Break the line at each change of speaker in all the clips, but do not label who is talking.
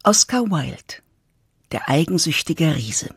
Oscar Wilde, der eigensüchtige Riese.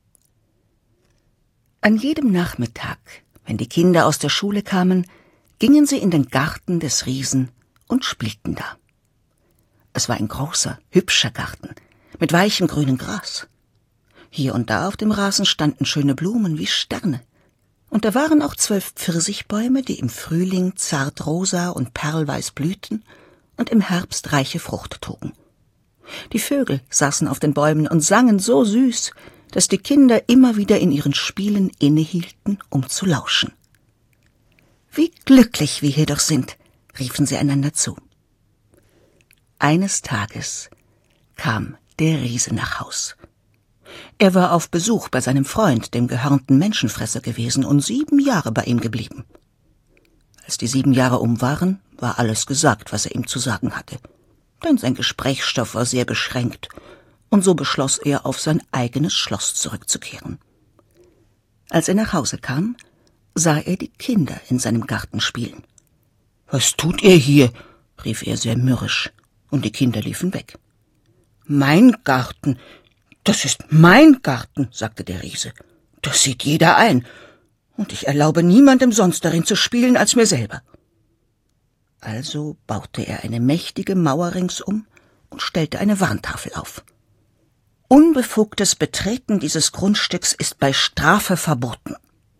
An jedem Nachmittag, wenn die Kinder aus der Schule kamen, gingen sie in den Garten des Riesen und spielten da. Es war ein großer, hübscher Garten mit weichem grünem Gras. Hier und da auf dem Rasen standen schöne Blumen wie Sterne. Und da waren auch 12 Pfirsichbäume, die im Frühling zart rosa und perlweiß blühten und im Herbst reiche Frucht trugen. Die Vögel saßen auf den Bäumen und sangen so süß, dass die Kinder immer wieder in ihren Spielen innehielten, um zu lauschen. »Wie glücklich wir hier doch sind«, riefen sie einander zu. Eines Tages kam der Riese nach Haus. Er war auf Besuch bei seinem Freund, dem gehörnten Menschenfresser gewesen und 7 Jahre bei ihm geblieben. Als die 7 Jahre um waren, war alles gesagt, was er ihm zu sagen hatte. Denn sein Gesprächsstoff war sehr beschränkt, und so beschloss er, auf sein eigenes Schloss zurückzukehren. Als er nach Hause kam, sah er die Kinder in seinem Garten spielen. »Was tut ihr hier?« rief er sehr mürrisch, und die Kinder liefen weg. »Mein Garten, das ist mein Garten«, sagte der Riese. »Das sieht jeder ein, und ich erlaube niemandem sonst darin zu spielen als mir selber.« Also baute er eine mächtige Mauer ringsum und stellte eine Warntafel auf. »Unbefugtes Betreten dieses Grundstücks ist bei Strafe verboten.«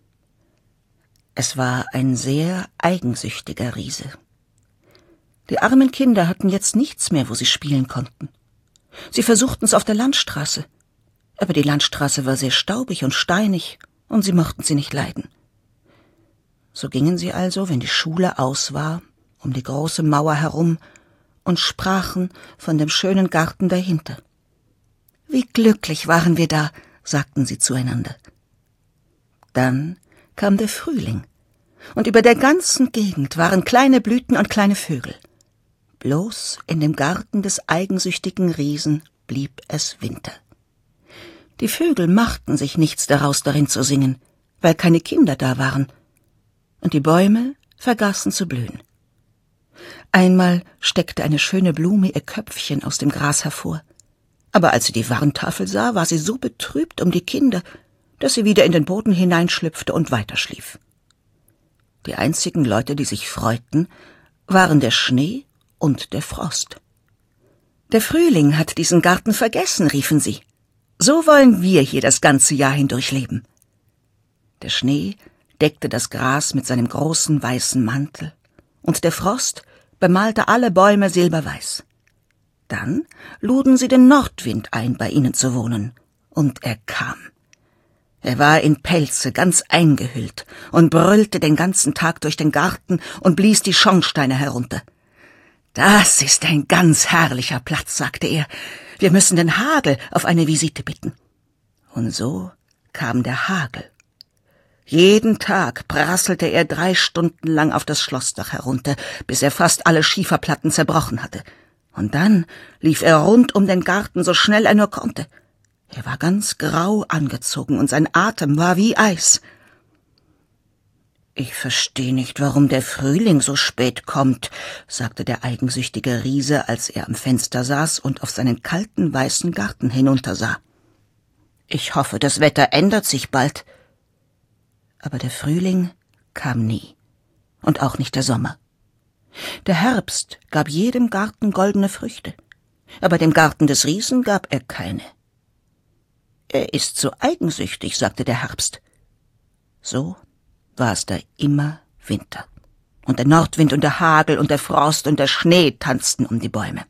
Es war ein sehr eigensüchtiger Riese. Die armen Kinder hatten jetzt nichts mehr, wo sie spielen konnten. Sie versuchten es auf der Landstraße, aber die Landstraße war sehr staubig und steinig, und sie mochten sie nicht leiden. So gingen sie also, wenn die Schule aus war, um die große Mauer herum und sprachen von dem schönen Garten dahinter. »Wie glücklich waren wir da«, sagten sie zueinander. Dann kam der Frühling, und über der ganzen Gegend waren kleine Blüten und kleine Vögel. Bloß in dem Garten des eigensüchtigen Riesen blieb es Winter. Die Vögel machten sich nichts daraus, darin zu singen, weil keine Kinder da waren, und die Bäume vergaßen zu blühen. Einmal steckte eine schöne Blume ihr Köpfchen aus dem Gras hervor, aber als sie die Warntafel sah, war sie so betrübt um die Kinder, dass sie wieder in den Boden hineinschlüpfte und weiterschlief. Die einzigen Leute, die sich freuten, waren der Schnee und der Frost. »Der Frühling hat diesen Garten vergessen«, riefen sie. »So wollen wir hier das ganze Jahr hindurch leben.« Der Schnee deckte das Gras mit seinem großen weißen Mantel, und der Frost bemalte alle Bäume silberweiß. Dann luden sie den Nordwind ein, bei ihnen zu wohnen, und er kam. Er war in Pelze ganz eingehüllt und brüllte den ganzen Tag durch den Garten und blies die Schornsteine herunter. »Das ist ein ganz herrlicher Platz«, sagte er. »Wir müssen den Hagel auf eine Visite bitten.« Und so kam der Hagel. Jeden Tag prasselte er 3 Stunden lang auf das Schlossdach herunter, bis er fast alle Schieferplatten zerbrochen hatte. Und dann lief er rund um den Garten, so schnell er nur konnte. Er war ganz grau angezogen und sein Atem war wie Eis. »Ich verstehe nicht, warum der Frühling so spät kommt«, sagte der eigensüchtige Riese, als er am Fenster saß und auf seinen kalten, weißen Garten hinuntersah. »Ich hoffe, das Wetter ändert sich bald.« Aber der Frühling kam nie, und auch nicht der Sommer. Der Herbst gab jedem Garten goldene Früchte, aber dem Garten des Riesen gab er keine. »Er ist so eigensüchtig«, sagte der Herbst. So war es da immer Winter, und der Nordwind und der Hagel und der Frost und der Schnee tanzten um die Bäume.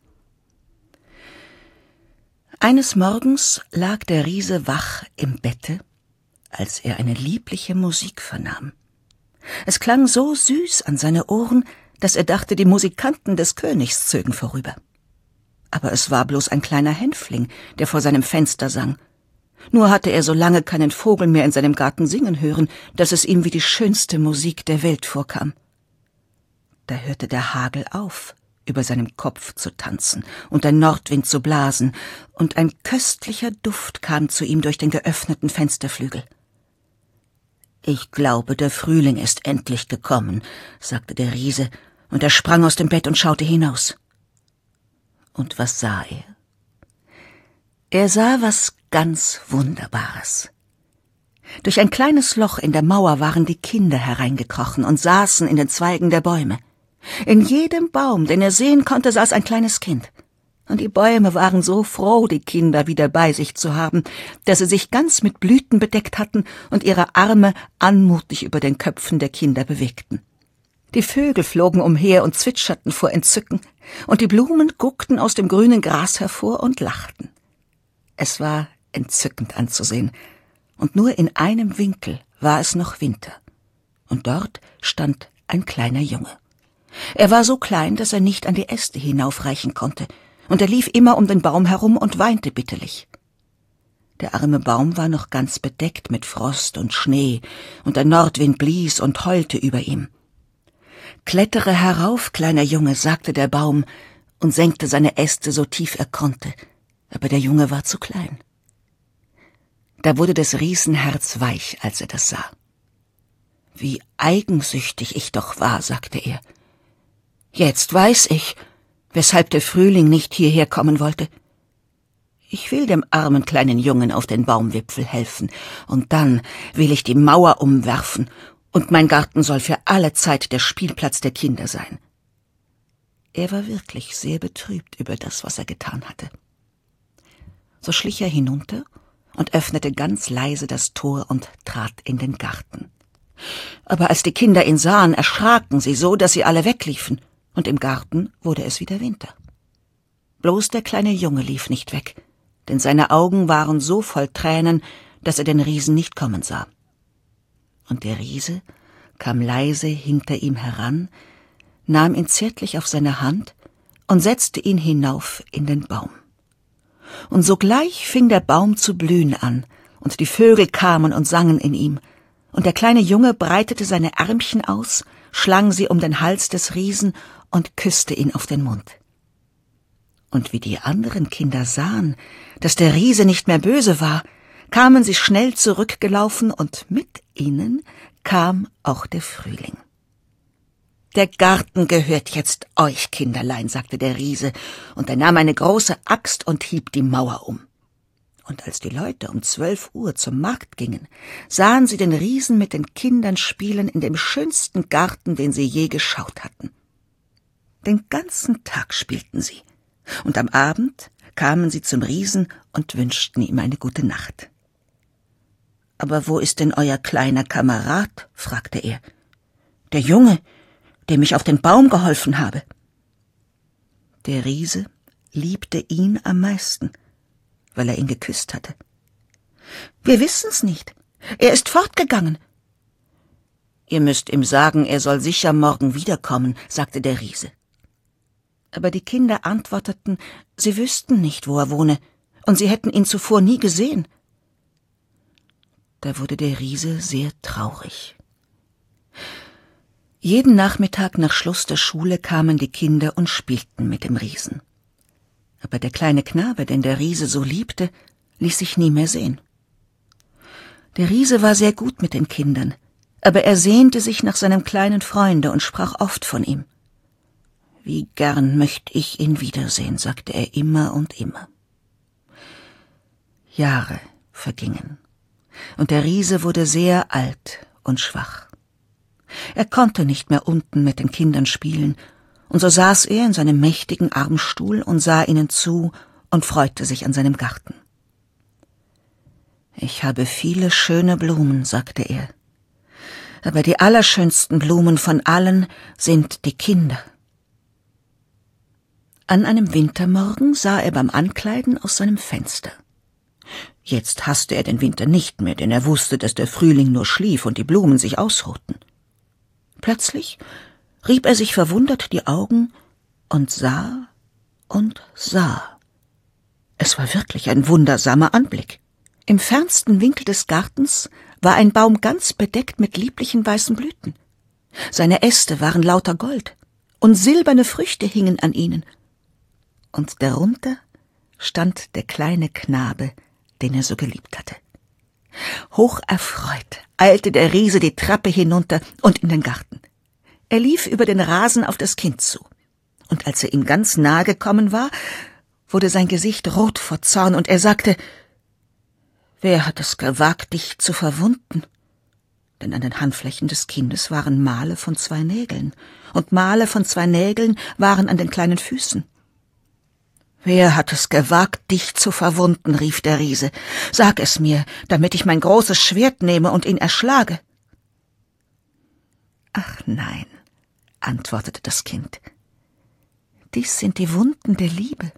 Eines Morgens lag der Riese wach im Bette, als er eine liebliche Musik vernahm. Es klang so süß an seine Ohren, dass er dachte, die Musikanten des Königs zögen vorüber. Aber es war bloß ein kleiner Hänfling, der vor seinem Fenster sang. Nur hatte er so lange keinen Vogel mehr in seinem Garten singen hören, dass es ihm wie die schönste Musik der Welt vorkam. Da hörte der Hagel auf, über seinem Kopf zu tanzen und der Nordwind zu blasen, und ein köstlicher Duft kam zu ihm durch den geöffneten Fensterflügel. »Ich glaube, der Frühling ist endlich gekommen«, sagte der Riese, und er sprang aus dem Bett und schaute hinaus. Und was sah er? Er sah was ganz Wunderbares. Durch ein kleines Loch in der Mauer waren die Kinder hereingekrochen und saßen in den Zweigen der Bäume. In jedem Baum, den er sehen konnte, saß ein kleines Kind. Und die Bäume waren so froh, die Kinder wieder bei sich zu haben, dass sie sich ganz mit Blüten bedeckt hatten und ihre Arme anmutig über den Köpfen der Kinder bewegten. Die Vögel flogen umher und zwitscherten vor Entzücken, und die Blumen guckten aus dem grünen Gras hervor und lachten. Es war entzückend anzusehen, und nur in einem Winkel war es noch Winter, und dort stand ein kleiner Junge. Er war so klein, dass er nicht an die Äste hinaufreichen konnte, und er lief immer um den Baum herum und weinte bitterlich. Der arme Baum war noch ganz bedeckt mit Frost und Schnee, und der Nordwind blies und heulte über ihm. »Klettere herauf, kleiner Junge«, sagte der Baum und senkte seine Äste so tief er konnte, aber der Junge war zu klein. Da wurde des Riesen Herz weich, als er das sah. »Wie eigensüchtig ich doch war«, sagte er. »Jetzt weiß ich, weshalb der Frühling nicht hierher kommen wollte. Ich will dem armen kleinen Jungen auf den Baumwipfel helfen, und dann will ich die Mauer umwerfen, und mein Garten soll für alle Zeit der Spielplatz der Kinder sein.« Er war wirklich sehr betrübt über das, was er getan hatte. So schlich er hinunter und öffnete ganz leise das Tor und trat in den Garten. Aber als die Kinder ihn sahen, erschraken sie so, dass sie alle wegliefen, und im Garten wurde es wieder Winter. Bloß der kleine Junge lief nicht weg, denn seine Augen waren so voll Tränen, dass er den Riesen nicht kommen sah. Und der Riese kam leise hinter ihm heran, nahm ihn zärtlich auf seine Hand und setzte ihn hinauf in den Baum. Und sogleich fing der Baum zu blühen an, und die Vögel kamen und sangen in ihm, und der kleine Junge breitete seine Ärmchen aus, schlang sie um den Hals des Riesen und küsste ihn auf den Mund. Und wie die anderen Kinder sahen, dass der Riese nicht mehr böse war, kamen sie schnell zurückgelaufen, und mit ihnen kam auch der Frühling. »Der Garten gehört jetzt euch, Kinderlein«, sagte der Riese, und er nahm eine große Axt und hieb die Mauer um. Und als die Leute um 12 Uhr zum Markt gingen, sahen sie den Riesen mit den Kindern spielen in dem schönsten Garten, den sie je geschaut hatten. Den ganzen Tag spielten sie, und am Abend kamen sie zum Riesen und wünschten ihm eine gute Nacht. »Aber wo ist denn euer kleiner Kamerad?«, fragte er. »Der Junge, dem ich auf den Baum geholfen habe.« Der Riese liebte ihn am meisten, weil er ihn geküsst hatte. »Wir wissen's nicht. Er ist fortgegangen.« »Ihr müsst ihm sagen, er soll sicher morgen wiederkommen«, sagte der Riese. Aber die Kinder antworteten, sie wüssten nicht, wo er wohne, und sie hätten ihn zuvor nie gesehen. Da wurde der Riese sehr traurig. Jeden Nachmittag nach Schluss der Schule kamen die Kinder und spielten mit dem Riesen. Aber der kleine Knabe, den der Riese so liebte, ließ sich nie mehr sehen. Der Riese war sehr gut mit den Kindern, aber er sehnte sich nach seinem kleinen Freunde und sprach oft von ihm. »Wie gern möchte ich ihn wiedersehen«, sagte er immer und immer. Jahre vergingen, und der Riese wurde sehr alt und schwach. Er konnte nicht mehr unten mit den Kindern spielen, und so saß er in seinem mächtigen Armstuhl und sah ihnen zu und freute sich an seinem Garten. »Ich habe viele schöne Blumen«, sagte er, »aber die allerschönsten Blumen von allen sind die Kinder.« An einem Wintermorgen sah er beim Ankleiden aus seinem Fenster. Jetzt hasste er den Winter nicht mehr, denn er wusste, dass der Frühling nur schlief und die Blumen sich ausruhten. Plötzlich rieb er sich verwundert die Augen und sah und sah. Es war wirklich ein wundersamer Anblick. Im fernsten Winkel des Gartens war ein Baum ganz bedeckt mit lieblichen weißen Blüten. Seine Äste waren lauter Gold, und silberne Früchte hingen an ihnen. Und darunter stand der kleine Knabe, den er so geliebt hatte. Hocherfreut eilte der Riese die Treppe hinunter und in den Garten. Er lief über den Rasen auf das Kind zu, und als er ihm ganz nahe gekommen war, wurde sein Gesicht rot vor Zorn, und er sagte: »Wer hat es gewagt, dich zu verwunden?« Denn an den Handflächen des Kindes waren Male von 2 Nägeln, und Male von 2 Nägeln waren an den kleinen Füßen. »Wer hat es gewagt, dich zu verwunden?« rief der Riese. »Sag es mir, damit ich mein großes Schwert nehme und ihn erschlage.« »Ach nein«, antwortete das Kind, »dies sind die Wunden der Liebe.«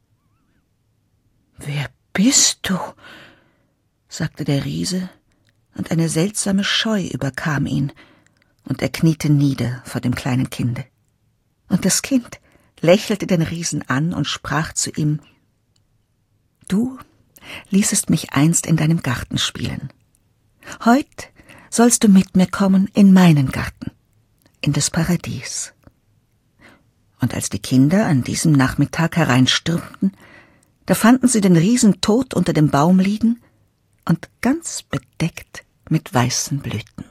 »Wer bist du?«, sagte der Riese, und eine seltsame Scheu überkam ihn, und er kniete nieder vor dem kleinen Kinde. Und das Kind lächelte den Riesen an und sprach zu ihm: »Du ließest mich einst in deinem Garten spielen. Heut sollst du mit mir kommen in meinen Garten, in das Paradies.« Und als die Kinder an diesem Nachmittag hereinstürmten, da fanden sie den Riesen tot unter dem Baum liegen und ganz bedeckt mit weißen Blüten.